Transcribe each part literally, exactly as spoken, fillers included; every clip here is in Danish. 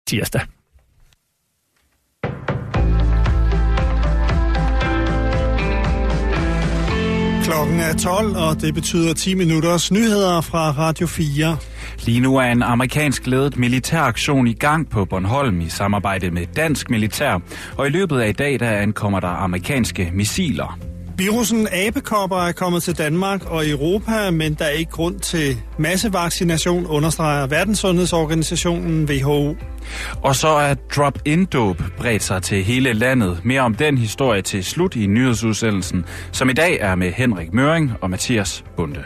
tirsdag. Klokken er tolv, og det betyder ti minutters nyheder fra Radio fire. Lige nu er en amerikansk ledet militæraktion i gang på Bornholm i samarbejde med dansk militær, og i løbet af i dag der ankommer der amerikanske missiler. Virussen abekopper er kommet til Danmark og Europa, men der er ikke grund til massevaccination, understreger Verdenssundhedsorganisationen W H O. Og så er drop-in-dope bredt sig til hele landet. Mere om den historie til slut i nyhedsudsendelsen, som i dag er med Henrik Møring og Mathias Bunde.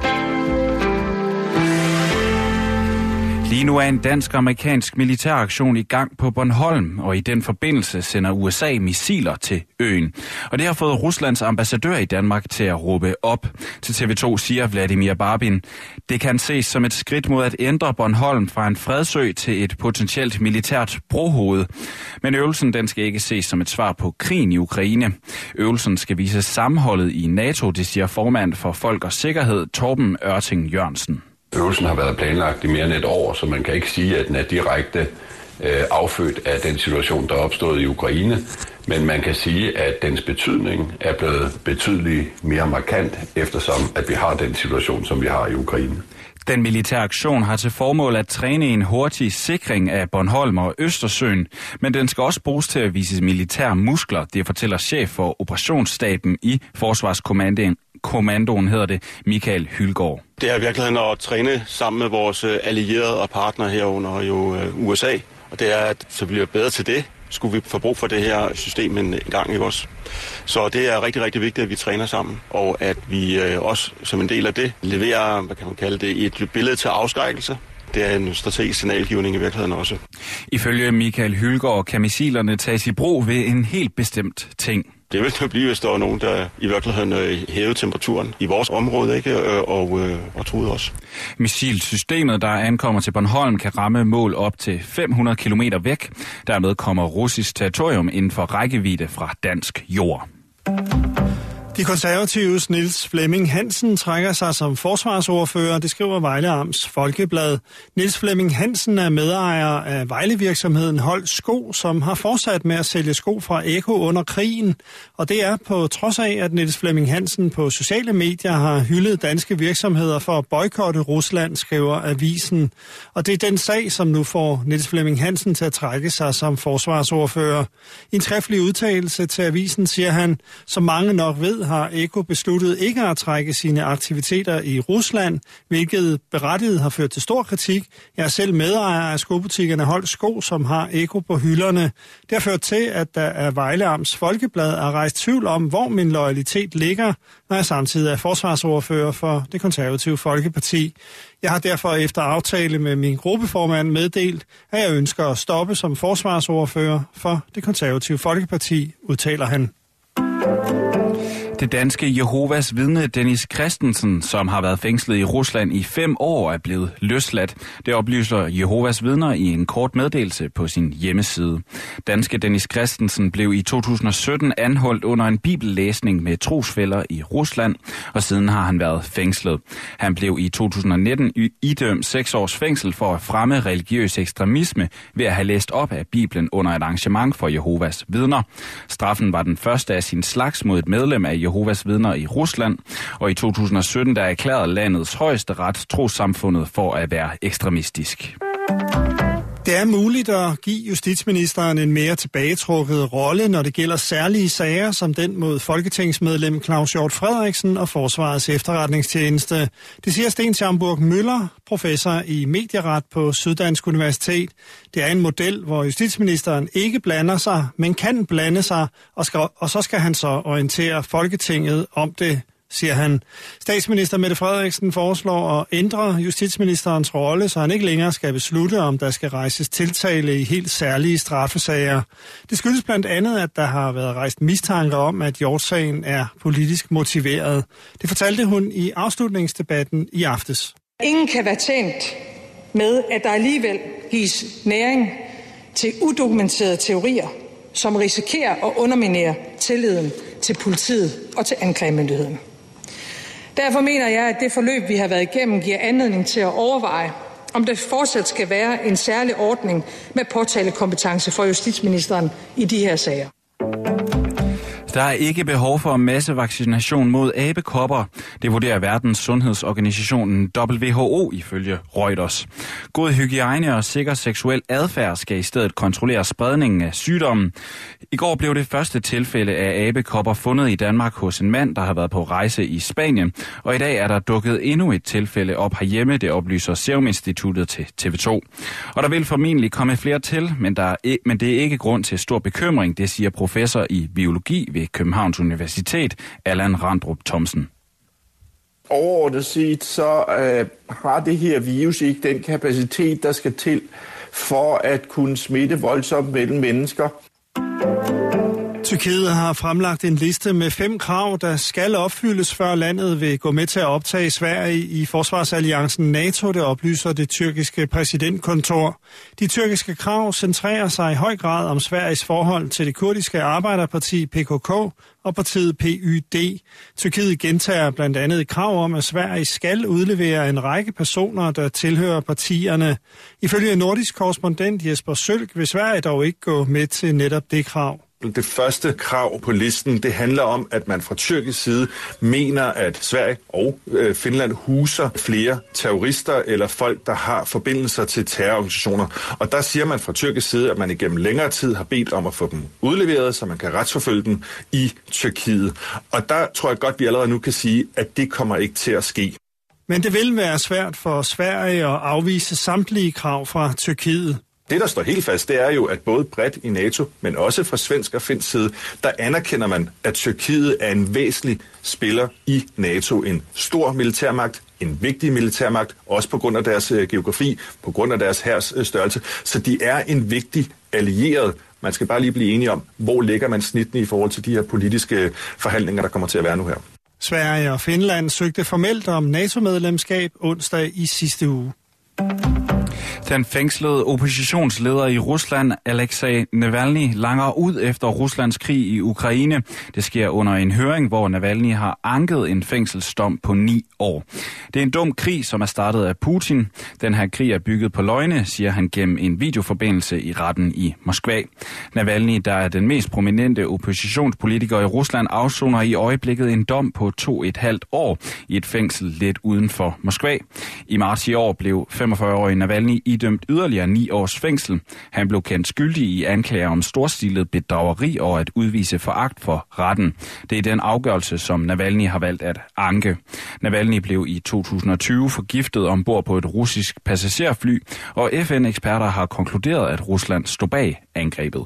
Lige nu er en dansk-amerikansk militæraktion i gang på Bornholm, og i den forbindelse sender U S A missiler til øen. Og det har fået Ruslands ambassadør i Danmark til at råbe op. Til T V to siger Vladimir Barbin, det kan ses som et skridt mod at ændre Bornholm fra en fredsø til et potentielt militært brohoved. Men øvelsen den skal ikke ses som et svar på krigen i Ukraine. Øvelsen skal vise sammenholdet i NATO, det siger formand for Folk og Sikkerhed Torben Ørting Jørgensen. Øvelsen har været planlagt i mere end et år, så man kan ikke sige, at den er direkte øh, affødt af den situation, der er opstået i Ukraine. Men man kan sige, at dens betydning er blevet betydeligt mere markant, eftersom at vi har den situation, som vi har i Ukraine. Den militære aktion har til formål at træne en hurtig sikring af Bornholm og Østersøen, men den skal også bruges til at vise militære muskler, det fortæller chef for operationsstaben i Forsvarskommandoen, kommandoen hedder det, Michael Hylgaard. Det er i virkeligheden at træne sammen med vores allierede og partnere herunder jo U S A, og det er, at så vi bliver bedre til det, skulle vi få brug for det her system en gang, ikke også? Så det er rigtig, rigtig vigtigt, at vi træner sammen, og at vi også som en del af det leverer, hvad kan man kalde det, et billede til afskrækkelse. Det er en strategisk signalgivning i virkeligheden også. Ifølge Michael Hylgaard kan missilerne tages i brug ved en helt bestemt ting. Det vil det blive, hvis der er nogen, der i virkeligheden hæver temperaturen i vores område, ikke? Og, og, og truede os. Missilsystemet, der ankommer til Bornholm, kan ramme mål op til fem hundrede kilometer væk. Dermed kommer russisk territorium inden for rækkevidde fra dansk jord. De konservatives Niels Flemming Hansen trækker sig som forsvarsordfører, det skriver Vejle Amts Folkeblad. Niels Flemming Hansen er medejer af Vejle-virksomheden Holt Sko, som har fortsat med at sælge sko fra Eko under krigen. Og det er på trods af, at Niels Flemming Hansen på sociale medier har hyldet danske virksomheder for at boykotte Rusland, skriver avisen. Og det er den sag, som nu får Niels Flemming Hansen til at trække sig som forsvarsordfører. I en skriftlig udtalelse til avisen siger han, som mange nok ved, har Eko besluttet ikke at trække sine aktiviteter i Rusland, hvilket berettiget har ført til stor kritik. Jeg er selv medejer af skobutikkerne Holt Sko, som har Eko på hylderne. Det har ført til, at der af Vejle Amts Folkeblad er rejst tvivl om, hvor min loyalitet ligger, når jeg samtidig er forsvarsordfører for Det Konservative Folkeparti. Jeg har derfor efter aftale med min gruppeformand meddelt, at jeg ønsker at stoppe som forsvarsordfører for Det Konservative Folkeparti, udtaler han. Det danske Jehovas vidne Dennis Christensen, som har været fængslet i Rusland i fem år, er blevet løsladt. Det oplyser Jehovas vidner i en kort meddelelse på sin hjemmeside. Danske Dennis Christensen blev i to tusind og sytten anholdt under en bibellæsning med trosfæller i Rusland, og siden har han været fængslet. Han blev i to tusind og nitten idømt seks års fængsel for at fremme religiøs ekstremisme ved at have læst op af Bibelen under et arrangement for Jehovas vidner. Straffen var den første af sin slags mod et medlem af Jehovas vidner i Rusland, og i to tusind og sytten der erklærede landets højeste ret trossamfundet for at være ekstremistisk. Det er muligt at give justitsministeren en mere tilbagetrukket rolle, når det gælder særlige sager som den mod folketingsmedlem Claus Hjort Frederiksen og Forsvarets efterretningstjeneste. Det siger Sten Schamburg Møller, professor i medieret på Syddansk Universitet. Det er en model, hvor justitsministeren ikke blander sig, men kan blande sig, og, skal, og så skal han så orientere Folketinget om det, siger han. Statsminister Mette Frederiksen foreslår at ændre justitsministerens rolle, så han ikke længere skal beslutte, om der skal rejses tiltale i helt særlige straffesager. Det skyldes blandt andet, at der har været rejst mistanker om, at Hjort-sagen er politisk motiveret. Det fortalte hun i afslutningsdebatten i aftes. Ingen kan være tjent med, at der alligevel gives næring til udokumenterede teorier, som risikerer at underminere tilliden til politiet og til anklagemyndigheden. Derfor mener jeg, at det forløb, vi har været igennem, giver anledning til at overveje, om der fortsat skal være en særlig ordning med påtalekompetence for justitsministeren i de her sager. Der er ikke behov for massevaccination mod abekopper. Det vurderer Verdens Sundhedsorganisationen W H O ifølge Reuters. God hygiejne og sikker seksuel adfærd skal i stedet kontrollere spredningen af sygdommen. I går blev det første tilfælde af abekopper fundet i Danmark hos en mand, der har været på rejse i Spanien. Og i dag er der dukket endnu et tilfælde op herhjemme, det oplyser Serum Instituttet til T V to. Og der vil formentlig komme flere til, men, der er, men det er ikke grund til stor bekymring, det siger professor i biologi ved Københavns Universitet, Allan Randrup Thomsen. Overordnet set, så øh, har det her virus ikke den kapacitet, der skal til for at kunne smitte voldsomt mellem mennesker. Tyrkiet har fremlagt en liste med fem krav, der skal opfyldes, før landet vil gå med til at optage Sverige i forsvarsalliancen NATO, det oplyser det tyrkiske præsidentkontor. De tyrkiske krav centrerer sig i høj grad om Sveriges forhold til det kurdiske arbejderparti P K K og partiet P Y D. Tyrkiet gentager blandt andet et krav om, at Sverige skal udlevere en række personer, der tilhører partierne. Ifølge nordisk korrespondent Jesper Sølk vil Sverige dog ikke gå med til netop det krav. Det første krav på listen, det handler om, at man fra tyrkisk side mener, at Sverige og øh, Finland huser flere terrorister eller folk, der har forbindelser til terrororganisationer. Og der siger man fra tyrkisk side, at man igennem længere tid har bedt om at få dem udleveret, så man kan retsforfølge dem i Tyrkiet. Og der tror jeg godt, vi allerede nu kan sige, at det kommer ikke til at ske. Men det vil være svært for Sverige at afvise samtlige krav fra Tyrkiet. Det, der står helt fast, det er jo, at både bredt i NATO, men også fra svensk og finsk side, der anerkender man, at Tyrkiet er en væsentlig spiller i NATO. En stor militærmagt, en vigtig militærmagt, også på grund af deres øh, geografi, på grund af deres hærs øh, størrelse. Så de er en vigtig allieret. Man skal bare lige blive enige om, hvor lægger man snitten i forhold til de her politiske forhandlinger, der kommer til at være nu her. Sverige og Finland søgte formelt om NATO-medlemskab onsdag i sidste uge. Den fængslede oppositionsleder i Rusland, Alexei Navalny, langer ud efter Ruslands krig i Ukraine. Det sker under en høring, hvor Navalny har anket en fængselsdom på ni år. Det er en dum krig, som er startet af Putin. Den her krig er bygget på løgne, siger han gennem en videoforbindelse i retten i Moskva. Navalny, der er den mest prominente oppositionspolitiker i Rusland, afsoner i øjeblikket en dom på to et halvt år i et fængsel lidt uden for Moskva. I marts i år blev femogfyrre-årige Navalny idømt yderligere ni års fængsel. Han blev kendt skyldig i anklager om storstilet bedrageri og at udvise foragt for retten. Det er den afgørelse, som Navalny har valgt at anke. Navalny blev i to tusind og tyve forgiftet ombord på et russisk passagerfly, og F N-eksperter har konkluderet, at Rusland stod bag angrebet.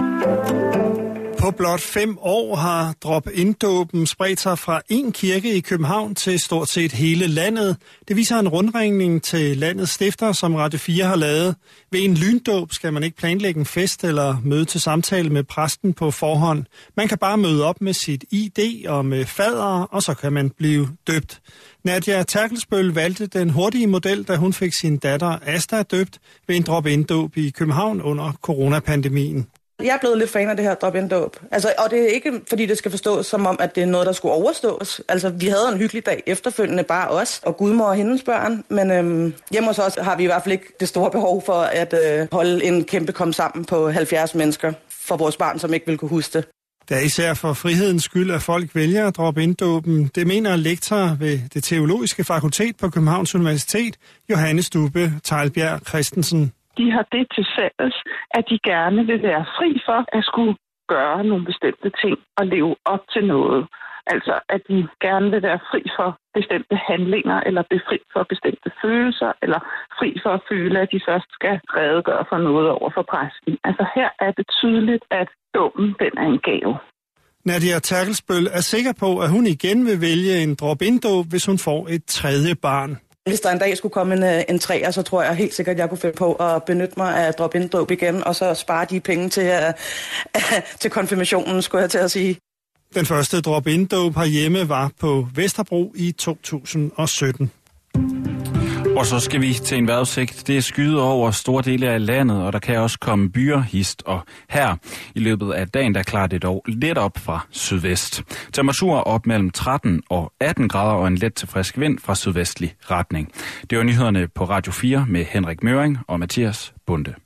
På blot fem år har drop-in-dåben spredt sig fra en kirke i København til stort set hele landet. Det viser en rundringning til landets stifter, som Radio fire har lavet. Ved en lyndåb skal man ikke planlægge en fest eller møde til samtale med præsten på forhånd. Man kan bare møde op med sit I D og med fader, og så kan man blive døbt. Nadia Terkelsbøl valgte den hurtige model, da hun fik sin datter Asta døbt ved en drop-in-dåb i København under coronapandemien. Jeg er blevet lidt fan af det her drop-in-dåb. Altså, og det er ikke, fordi det skal forstås som om, at det er noget, der skulle overstås. Altså, vi havde en hyggelig dag efterfølgende, bare os og gudmor og hendes børn. Men øhm, hjemme hos os har vi i hvert fald ikke det store behov for at øh, holde en kæmpe kom sammen på halvfjerds mennesker for vores barn, som ikke vil kunne huske det. Det er især for frihedens skyld, at folk vælger at droppe ind-dåben. Det mener lektor ved det teologiske fakultet på Københavns Universitet, Johannes Stubbe Teilbjerg Christensen. De har det til fælles, at de gerne vil være fri for at skulle gøre nogle bestemte ting og leve op til noget. Altså, at de gerne vil være fri for bestemte handlinger, eller befri for bestemte følelser, eller fri for at føle, at de først skal redegøre for noget over for præsten. Altså, her er det tydeligt, at dåben, den er en gave. Nadia Terkelsbøl er sikker på, at hun igen vil vælge en drop-in-dåb, hvis hun får et tredje barn. Hvis der en dag skulle komme en, en træer, så tror jeg helt sikkert, at jeg kunne finde på at benytte mig af drop-in-dåb igen, og så spare de penge til, uh, til konfirmationen, skulle jeg til at sige. Den første drop-in-dåb herhjemme var på Vesterbro i to tusind og sytten. Og så skal vi til en vejrudsigt. Det er skyet over store dele af landet, og der kan også komme byer, hist og her. I løbet af dagen, der klarer det dog lidt op fra sydvest. Temperaturer op mellem tretten og atten grader og en let til frisk vind fra sydvestlig retning. Det var nyhederne på Radio fire med Henrik Møring og Mathias Bunde.